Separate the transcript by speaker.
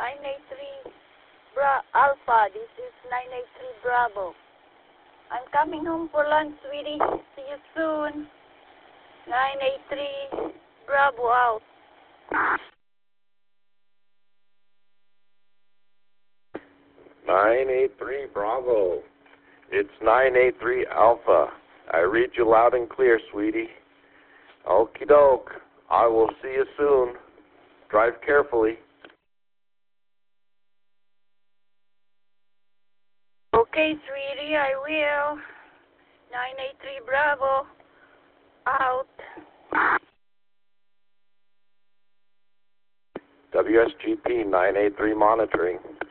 Speaker 1: 983 Alpha. This is 983 Bravo. I'm coming home for lunch, sweetie. See you soon. 983 Bravo out.
Speaker 2: 983 Bravo. It's 983 Alpha. I read you loud and clear, sweetie. Okie doke. I will see you soon. Drive carefully.
Speaker 1: Okay, sweetie, I will. 983 Bravo out.
Speaker 2: WSGP 983 monitoring.